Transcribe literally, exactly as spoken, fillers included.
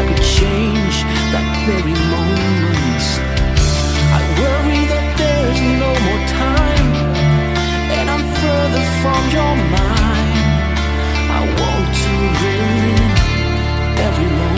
could change that very moment. I worry that there's no more time, and I'm further from your mind. I want to live every moment.